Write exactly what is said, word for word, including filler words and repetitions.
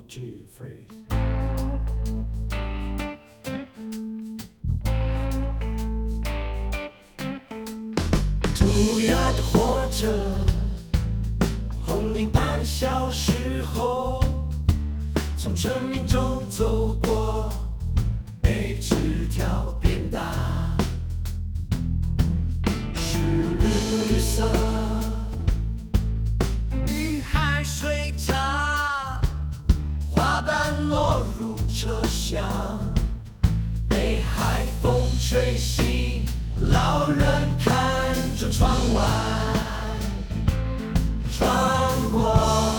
G free。涂鸦的活着，红领半小时后，从生命中走过，被枝条变大，是绿色。与海水茶，花瓣落入车厢，被海风吹醒，老人看着窗外，穿过